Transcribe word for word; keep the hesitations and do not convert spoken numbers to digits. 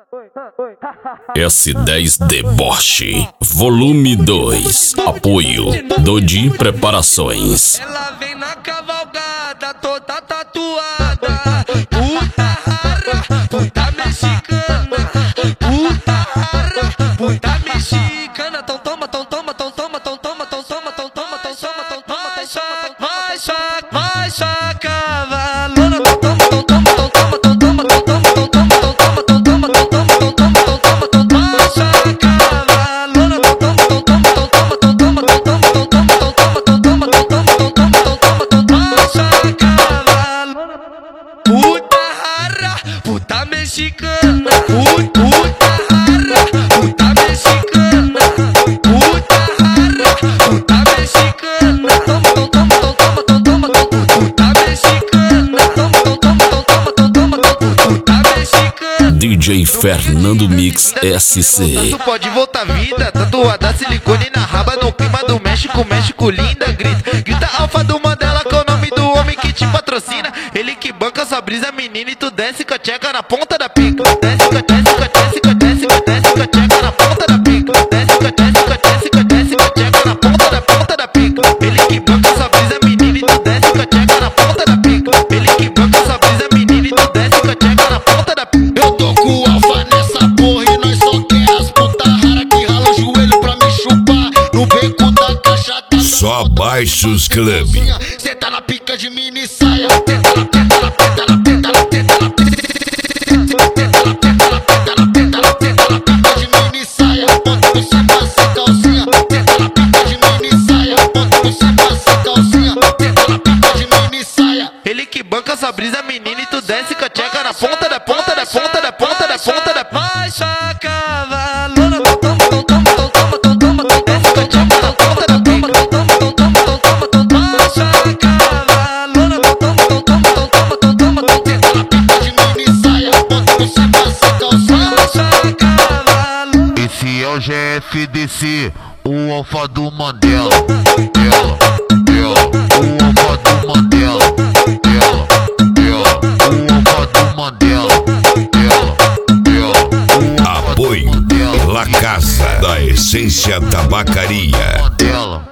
S dez Deboche, volume dois. Apoio Dodi Preparações. Ela vem na cavalgada, toda tatuada. Puta rara, puta mexicana. Puta rara, puta mexicana. Tão toma, tão toma, tão toma, tão toma, tão toma, tão toma, tão toma, tão toma, vai chaca, vai chaca, vai chaca, cavalona. Tão toma, tão toma, tão toma, tão toma, tão toma, tão toma, tão toma, tão toma, tão toma, tão toma, tão toma, tão toma, vai chaca, cavalona. Tão toma, tão toma, tão toma, tão toma, tão toma, tão toma, tão toma, tão toma, tão toma, tão toma, tão toma, tão toma, vai chaca, cavalona. Puta rara, puta mexicana. Puta rara, puta mexicana. Puta rara, puta mexicana. Toma, toma, toma, toma, toma, toma, puta mexicana. Toma, toma, toma, toma, toma, puta mexicana. D J Fernando Mix S C. Tu pode voltar vida, tatuada silicone na raba. No clima do México, México linda. Grita, grita alfa do Mandela, que é o nome do homem que te patrocina. Ele que banca sua brisa, menina, e tu desce com a tcheca na ponta da pica. Desce com a desce com a desce com a desce com a desce com a tcheca na ponta da pica. Desce com a desce com a desce com a desce com a tcheca na ponta da ponta da pica. Ele que banca sua brisa, menina, e tu desce com a tcheca na ponta da pica. Ele que banca sua brisa, menina, e tu desce com a tcheca na ponta da pica. Eu tô com o alfa nessa porra e nós só quer as puta rara que rala o joelho pra me chupar. No beco da caixa tá Só baixos clube. cê tá na pica de mini saia. Tenta na tenta na tenta na tenta na tenta na tenta na tenta na tenta na tenta na tenta na pica de mini saia. Bota você pra essa calcinha. Tenta na pica de mini saia. Bota você pra essa calcinha. Tenta na pica de mini saia. Ele que banca sua brisa, menina, e tu desce com a tcheca na ponta da ponta da ponta da ponta da ponta da vai chaca, cavalona. Tão toma, tão toma, tão toma, tão toma, tão desce com a tcheca na ponta da pica. Tão toma, tão toma, tão toma, tão toma, vai chaca, cavalona. Tão toma, tão toma, tão toma, tão toma, tão tenta na pica de mini saia. Bota você pra essa calcinha. vai chaca, cavalona. Esse é o G F D C, o alfa do Mandela. Ela, ela, o alfa do Mandela. Ela, ela, o alfa do Mandela. Ela, ela, o alfa do Apoio Mandela. La Casa da Essência Tabacaria. Mandela.